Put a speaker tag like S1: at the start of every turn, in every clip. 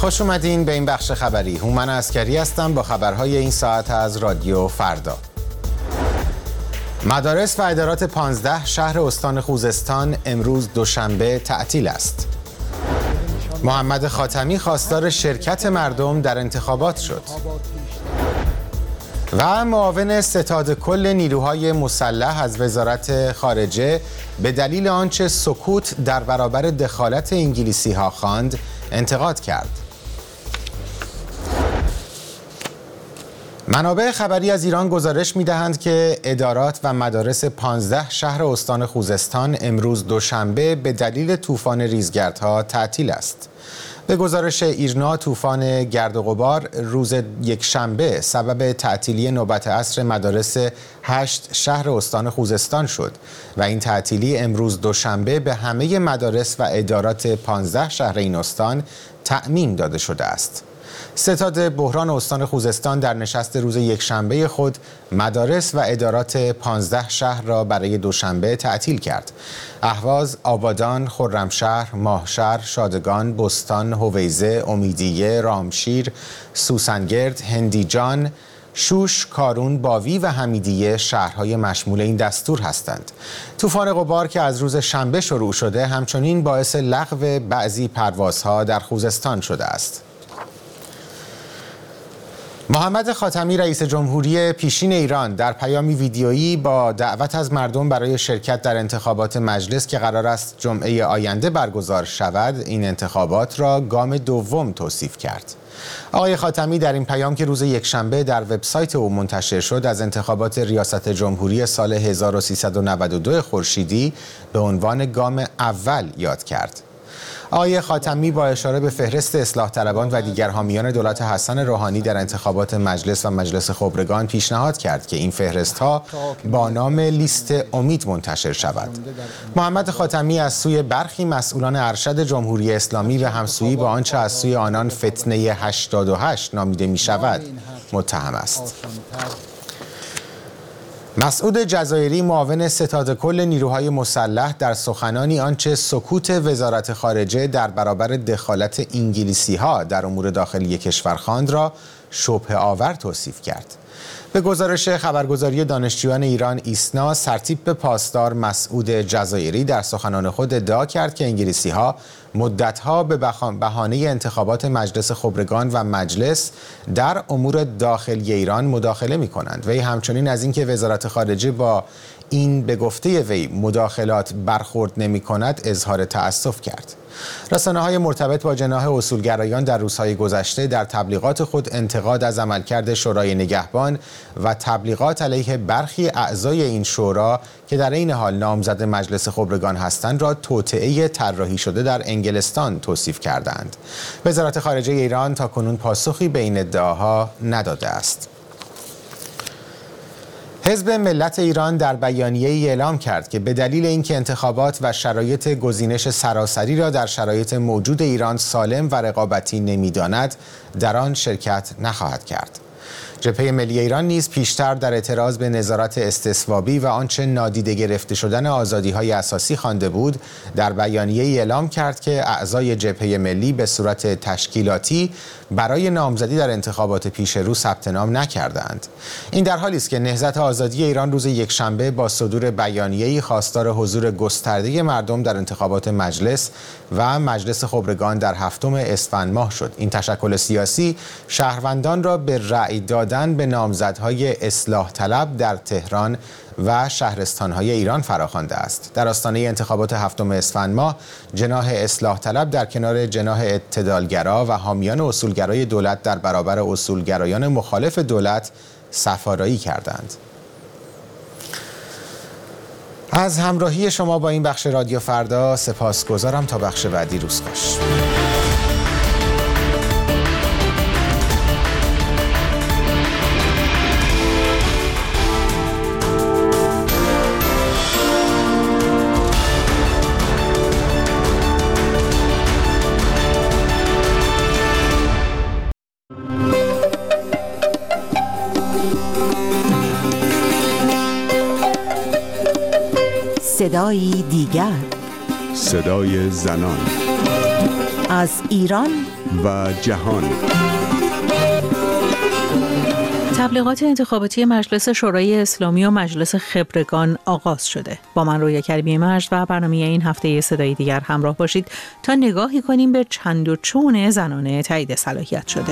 S1: خوش اومدین به این بخش خبری. هومن عسکری هستم با خبرهای این ساعت از رادیو فردا. مدارس و ادارات 15 شهر استان خوزستان امروز دوشنبه تعطیل است. محمد خاتمی خواستار شرکت مردم در انتخابات شد. و معاون ستاد کل نیروهای مسلح از وزارت خارجه به دلیل آنچه سکوت در برابر دخالت انگلیسی ها خواند انتقاد کرد. منابع خبری از ایران گزارش می‌دهند که ادارات و مدارس 15 شهر استان خوزستان امروز دوشنبه به دلیل طوفان ریزگردها تعطیل است. به گزارش ایرنا طوفان گرد و غبار روز یکشنبه سبب تعطیلی نوبت عصر مدارس 8 شهر استان خوزستان شد و این تعطیلی امروز دوشنبه به همه مدارس و ادارات 15 شهر این استان تعمیم داده شده است. ستاد بحران استان خوزستان در نشست روز یکشنبه خود مدارس و ادارات 15 شهر را برای دوشنبه تعطیل کرد. اهواز، آبادان، خرمشهر، ماهشهر، شادگان، بستان، هویزه، امیدیه، رامشیر، سوسنگرد، هندیجان، شوش، کارون، باوی و حمیدیه شهرهای مشمول این دستور هستند. طوفان غبار که از روز شنبه شروع شده همچنین باعث لغو بعضی پروازها در خوزستان شده است. محمد خاتمی رئیس جمهوری پیشین ایران در پیامی ویدیویی با دعوت از مردم برای شرکت در انتخابات مجلس که قرار است جمعه آینده برگزار شود، این انتخابات را گام دوم توصیف کرد. آقای خاتمی در این پیام که روز یکشنبه در وبسایت او منتشر شد از انتخابات ریاست جمهوری سال 1392 خورشیدی به عنوان گام اول یاد کرد. آقای خاتمی با اشاره به فهرست اصلاح طلبان و دیگر حامیان دولت حسن روحانی در انتخابات مجلس و مجلس خبرگان پیشنهاد کرد که این فهرست‌ها با نام لیست امید منتشر شود. محمد خاتمی از سوی برخی مسئولان ارشد جمهوری اسلامی و همسویی با آنچه از سوی آنان فتنه 88 نامیده می شود متهم است. مسعود جزایری معاون ستاد کل نیروهای مسلح در سخنانی آنچه سکوت وزارت خارجه در برابر دخالت انگلیسی ها در امور داخلی کشور خواند را شبهه آور توصیف کرد. به گزارش خبرگزاری دانشجویان ایران ایسنا، سرتیپ پاسدار مسعود جزایری در سخنان خود ادعا کرد که انگلیسی ها مدتها به بهانه انتخابات مجلس خبرگان و مجلس در امور داخلی ایران مداخله می کنند. وی همچنین از اینکه وزارت خارجه با این به گفته وی مداخلات برخورد نمی کند اظهار تأسف کرد. رسانه‌های مرتبط با جناح اصولگرایان در روزهای گذشته در تبلیغات خود انتقاد از عملکرد شورای نگهبان و تبلیغات علیه برخی اعضای این شورا که در این حال نامزد مجلس خبرگان هستند را توطئه طراحی شده در انگلستان توصیف کردند. وزارت خارجه ایران تاکنون پاسخی به این ادعاها نداده است. حزب ملت ایران در بیانیه‌ای اعلام کرد که به دلیل اینکه انتخابات و شرایط گزینش سراسری را در شرایط موجود ایران سالم و رقابتی نمی‌داند، در آن شرکت نخواهد کرد. جبهه ملی ایران نیز پیشتر در اعتراض به نظارت استصوابی و آنچه نادیده گرفته شدن آزادی‌های اساسی خوانده بود، در بیانیه‌ای اعلام کرد که اعضای جبهه ملی به صورت تشکیلاتی برای نامزدی در انتخابات پیش رو ثبت نام نکردند. این در حالی است که نهضت آزادی ایران روز یکشنبه با صدور بیانیه‌ای خواستار حضور گسترده مردم در انتخابات مجلس و مجلس خبرگان در 7 اسفند ماه شد. این تشکل سیاسی شهروندان را به رأی دادن به نامزدهای اصلاح طلب در تهران و شهرستان‌های ایران فراخوانده است. در آستانه انتخابات 7 اسفند ماه جناح اصلاح طلب در کنار جناح اعتدالگرا و حامیان اصولگرای دولت در برابر اصولگرایان مخالف دولت صف‌آرایی کردند. از همراهی شما با این بخش رادیو فردا سپاسگزارم. تا بخش بعدی روز خوش.
S2: صدایی دیگر،
S3: صدای زنان.
S2: از ایران
S3: و جهان.
S4: تبلیغات انتخاباتی مجلس شورای اسلامی و مجلس خبرگان آغاز شده. با من رویا کریمی مجد و برنامه این هفته صدای دیگر همراه باشید تا نگاهی کنیم به چند و چون زنانه تایید صلاحیت شده.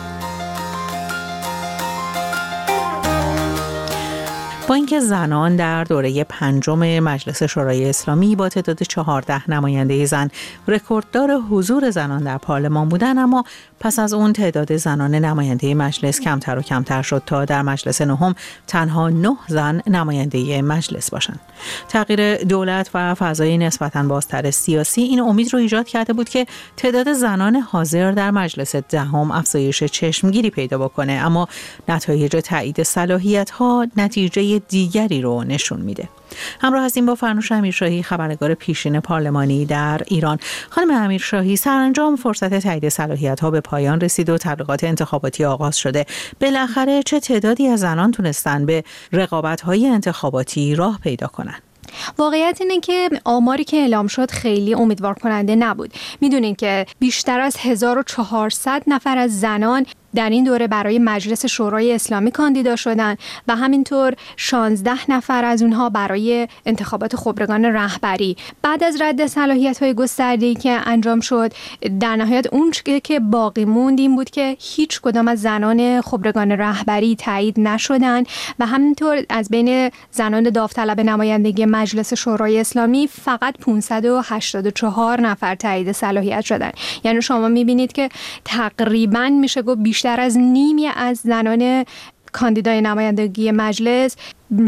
S4: با اینکه زنان در دوره پنجم مجلس شورای اسلامی با تعداد 14 نماینده زن رکورددار حضور زنان در پارلمان بودند، اما پس از اون تعداد زنان نماینده مجلس کمتر و کمتر شد تا در مجلس نهم تنها 9 زن نماینده مجلس باشند. تغییر دولت و فضای نسبتاً بازتر سیاسی این امید رو ایجاد کرده بود که تعداد زنان حاضر در مجلس دهم افزایش چشمگیری پیدا بکنه، اما نتایج تایید صلاحیت‌ها نتیجه دیگری رو نشون میده. همراه هستیم با فرنوش امیرشاهی، خبرنگار پیشین پارلمانی در ایران. خانم امیرشاهی، سرانجام فرصت تایید صلاحیت‌ها به پایان رسید و تبلیغات انتخاباتی آغاز شده. بالاخره چه تعدادی از زنان تونستن به رقابت‌های انتخاباتی راه پیدا کنن؟
S5: واقعیت اینه که آماری که اعلام شد خیلی امیدوار کننده نبود. میدونین که بیشتر از 1400 نفر از زنان در این دوره برای مجلس شورای اسلامی کاندیدا شدن و همینطور 16 نفر از اونها برای انتخابات خبرگان رهبری. بعد از رد صلاحیت‌های گسترده‌ای که انجام شد، در نهایت اون که باقی موند این بود که هیچ کدام از زنان خبرگان رهبری تایید نشدن و همینطور از بین زنان داوطلب نمایندگی مجلس شورای اسلامی فقط 584 نفر تایید صلاحیت شدن. یعنی شما می‌بینید که تقریباً میشه گفت بیشتر از نیمی از زنان کاندیدای نمایندگی مجلس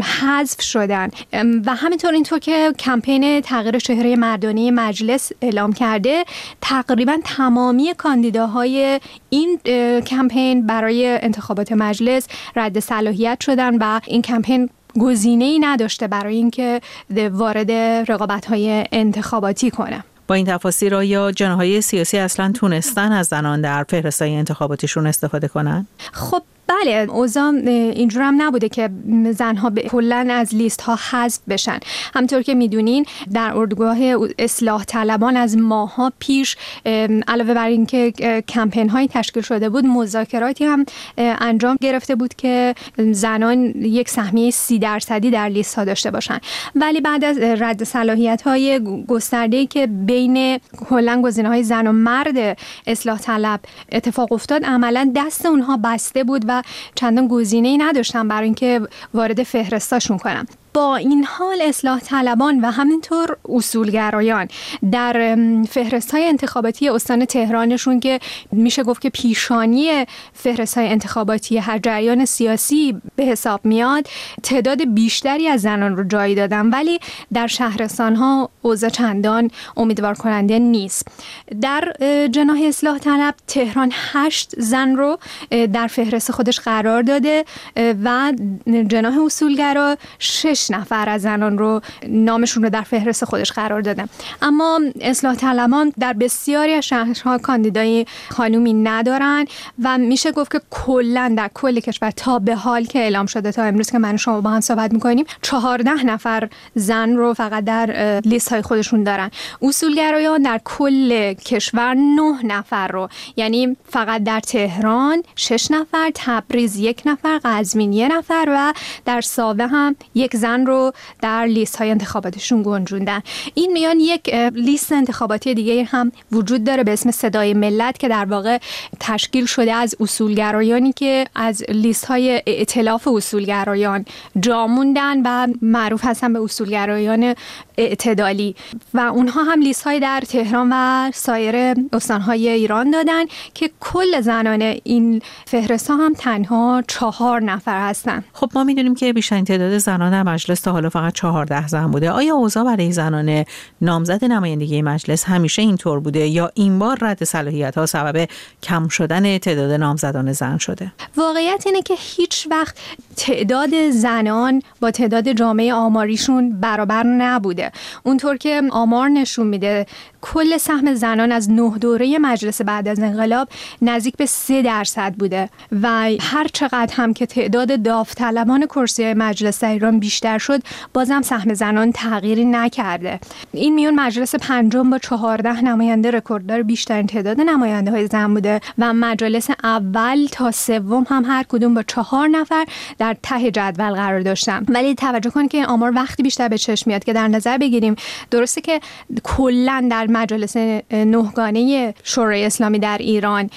S5: حذف شدن و همینطور اینطور که کمپین تغییر چهره مردانه مجلس اعلام کرده، تقریبا تمامی کاندیداهای این کمپین برای انتخابات مجلس رد صلاحیت شدن و این کمپین گزینه‌ای نداشته برای اینکه وارد رقابت‌های انتخاباتی کنه.
S4: با این تفاصیل آیا جناح‌های سیاسی اصلا تونستن از زنان در فهرست‌های انتخاباتیشون استفاده کنن؟
S5: خب بله، اوضاع اینجور هم نبوده که زنها کلاً از لیست ها حذف بشن. همطور که میدونین در اردوگاه اصلاح طلبان از ماها پیش علاوه بر اینکه کمپین هایی تشکیل شده بود، مذاکراتی هم انجام گرفته بود که زنان یک سهمیه 30% در لیست ها داشته باشن. ولی بعد از رد صلاحیت های گسترده‌ای که بین کلاً گزینه‌های زن و مرد اصلاح طلب اتفاق افتاد، عملاً دست اونها بسته بود و چندان گزینه‌ای نداشتن برای اینکه وارد فهرستاشون کنن. با این حال اصلاح طلبان و همینطور اصولگرایان در فهرست‌های انتخاباتی استان تهرانشون که میشه گفت که پیشانی فهرست‌های انتخاباتی هر جریان سیاسی به حساب میاد، تعداد بیشتری از زنان رو جای دادن، ولی در شهرستان‌ها اوضاع چندان امیدوار کننده نیست. در جناح اصلاح طلب تهران 8 زن رو در فهرست خودش قرار داده و جناح اصولگرا 6 نفر از زنان رو نامشون رو در فهرست خودش قرار دادن. اما اصلاح طلبان در بسیاری از شهرها کاندیدای خانومی ندارن و میشه گفت که کلا در کل کشور تا به حال که اعلام شده تا امروز که من و شما با هم صحبت میکنیم 14 نفر زن رو فقط در لیست های خودشون دارن. اصولگرایان در کل کشور 9 نفر رو، یعنی فقط در تهران 6 نفر، تبریز 1 نفر، قزوین 1 نفر و در ساوه هم 1 زن رو در لیست های انتخاباتشون گنجوندن. این میان یک لیست انتخاباتی دیگه هم وجود داره به اسم صدای ملت که در واقع تشکیل شده از اصولگرایانی که از لیست های ائتلاف اصولگرایان جا موندن و معروف هستن به اصولگرایان اعتدالی و اونها هم لیست های در تهران و سایر استانهای ایران دادن که کل زنان این فهرست ها هم تنها 4 نفر هستن.
S4: خب ما میدونیم که بیشترین تعداد زنان در مجلس تا حالا فقط 14 زن بوده. آیا اوضاع برای زنان نامزد نمایندگی مجلس همیشه اینطور بوده یا این بار رد صلاحیت‌ها سبب کم شدن تعداد نامزدان زن شده؟
S5: واقعیت اینه که هیچ وقت تعداد زنان با تعداد جامعه آماریشون برابر نبوده. اونطور که آمار نشون میده کل سهم زنان از 9 دوره مجلس بعد از انقلاب نزدیک به 3% بوده و هر چقدر هم که تعداد داوطلبان کرسی مجلس در ایران بیشتر شد، بازم سهم زنان تغییری نکرده. این میون مجلس پنجم با 14 نماینده رکورددار بیشترین تعداد نماینده های زن بوده و مجالس اول تا سوم هم هر کدوم با 4 نفر در ته جدول قرار داشتن. ولی توجه کن که این آمار وقتی بیشتر به چشم میاد که در نظر بگیریم درسته که کلا در مجالس 9 گانه شورای اسلامی در ایران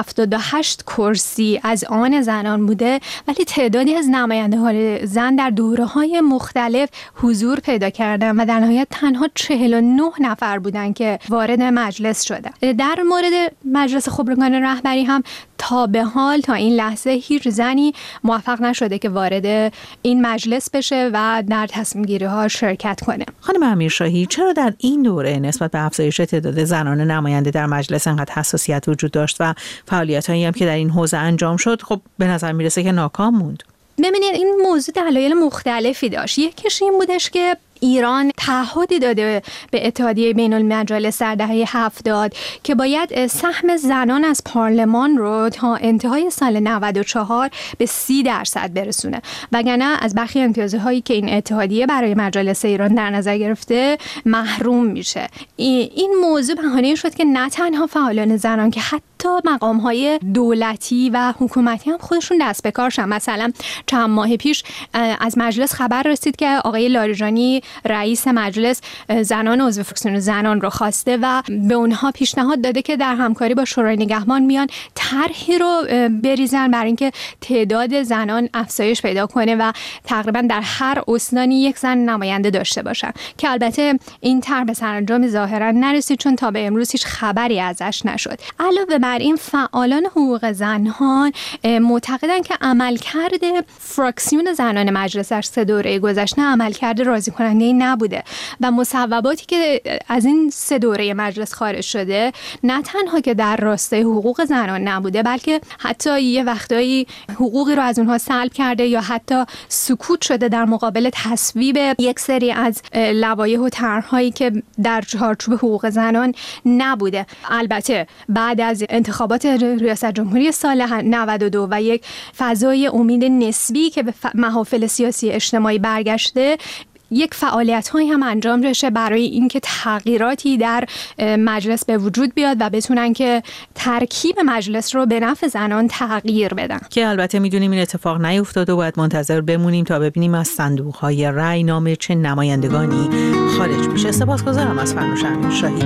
S5: 78 کرسی از آن زنان بوده، ولی تعدادی از نماینده‌های زن در دوره‌های مختلف حضور پیدا کردن و در نهایت تنها 49 نفر بودن که وارد مجلس شدن. در مورد مجلس خبرگان رهبری هم تا به حال تا این لحظه هیچ زنی موفق نشده که وارد این مجلس بشه و در تصمیم گیری ها شرکت کنه.
S4: خانم امیرشاهی، چرا در این دوره نسبت به افزایش تعداد زنان نماینده در مجلس انقدر حساسیت وجود داشت و فعالیت‌هایی هم که در این حوزه انجام شد خب به نظر میرسه که ناکام موند؟
S5: ببینید این موضوع دلایل مختلفی داشت. یکیش این بودش که ایران تعهدی داده به اتحادیه بین المجالس در دهه 70 که باید سهم زنان از پارلمان رو تا انتهای سال 94 به 30% برسونه، وگرنه از برخی امتیازهایی که این اتحادیه برای مجالس ایران در نظر گرفته محروم میشه. این موضوع بهانه شد که نه تنها فعالان زنان که حتی مقام‌های دولتی و حکومتی هم خودشون دست به کار شدن. مثلا چند ماه پیش از مجلس خبر رسید که آقای لاریجانی رئیس مجلس زنان عضو فراکسیون زنان رو خواسته و به اونها پیشنهاد داده که در همکاری با شورای نگهبان میان طرحی رو بریزن برای اینکه تعداد زنان افزایش پیدا کنه و تقریبا در هر استانی یک زن نماینده داشته باشن، که البته این طرح به سرانجام ظاهرا نرسید چون تا به امروز هیچ خبری ازش نشد. علاوه بر این فعالان حقوق زنان معتقدن که عملکرد فراکسیون زنان مجلس در 3 دوره گذشته عملکرد راضی کننده نبوده و مصوباتی که از این 3 دوره مجلس خارج شده نه تنها که در راستای حقوق زنان نبوده، بلکه حتی یه وقتایی حقوقی رو از اونها سلب کرده یا حتی سکوت شده در مقابل تصویب یک سری از لوایح و طرح‌هایی که در چارچوب حقوق زنان نبوده. البته بعد از انتخابات ریاست جمهوری سال 92 و یک فضای امید نسبی که به محافل سیاسی اجتماعی برگشته، یک فعالیت‌هایی هم انجام بشه برای اینکه تغییراتی در مجلس به وجود بیاد و بتونن که ترکیب مجلس رو به نفع زنان تغییر بدن،
S4: که البته میدونیم این اتفاق نیفتاده و باید منتظر بمونیم تا ببینیم از صندوق‌های رأی نام چه نمایندگانی خارج میشه. سپاسگزارم از فرنوش امیرشاهی.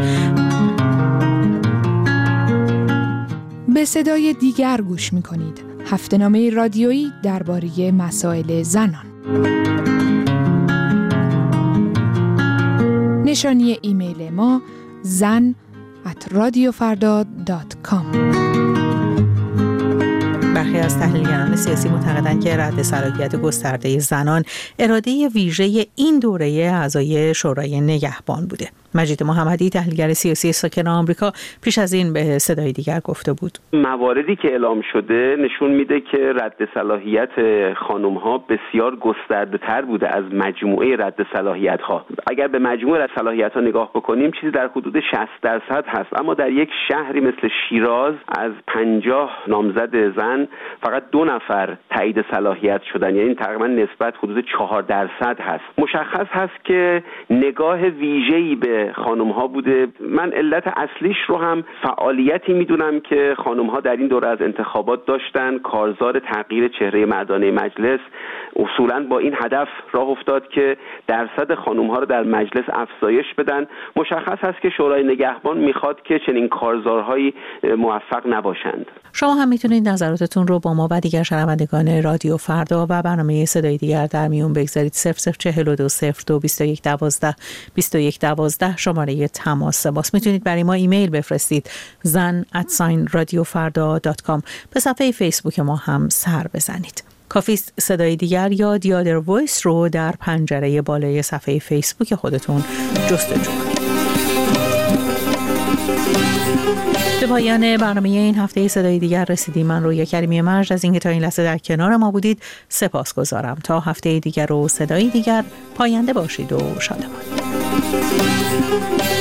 S2: به صدای دیگر گوش می‌کنید. هفته‌نامه رادیویی درباره مسائل زنان. نشانی ایمیل ما zan@radiofarda.com.
S4: برخی از تحلیلگران سیاسی معتقدند که رد صلاحیت گسترده زنان اراده ویژه این دوره اعضای شورای نگهبان بوده. مجید محمدی، تحلیلگر سیاسی ساکن آمریکا، پیش از این به صدای دیگر گفته بود
S3: مواردی که اعلام شده نشون میده که رد صلاحیت خانم‌ها بسیار گسترده‌تر بوده از مجموعه رد صلاحیت‌ها. اگر به مجموعه رد صلاحیت‌ها نگاه بکنیم چیزی در حدود 60% هست، اما در یک شهری مثل شیراز از 50 نامزد زن فقط 2 نفر تایید صلاحیت شدن، یعنی تقریبا نسبت حدود 4% هست. مشخص هست که نگاه ویژه‌ای به خانم‌ها بوده. من علت اصلیش رو هم فعالیتی میدونم که خانم‌ها در این دوره از انتخابات داشتن. کارزار تغییر چهره مردانه مجلس اصولاً با این هدف راه افتاد که درصد خانم‌ها رو در مجلس افزایش بدن. مشخص هست که شورای نگهبان میخواد که چنین کارزارهایی موفق نباشند.
S4: شما هم میتونید نظراتتون رو با ما و دیگر شنوندگان رادیو فردا و برنامه صدای دیگر در میون بگذارید. 0042 02 21 12 21 12 شماره تماس ماست. میتونید برای ما ایمیل بفرستید zan@radiofarda.com. به صفحه فیسبوک ما هم سر بزنید. کافیست صدای دیگر یا The Other Voice رو در پنجره بالای صفحه فیسبوک خودتون جستجو کنید. به پایان برنامه این هفته صدای دیگر رسیدیم. من رویا کریمی مجد از اینکه تا این لحظه در کنار ما بودید سپاسگزارم. تا هفته دیگر و صدای دیگر، پاینده باشید و شادمان.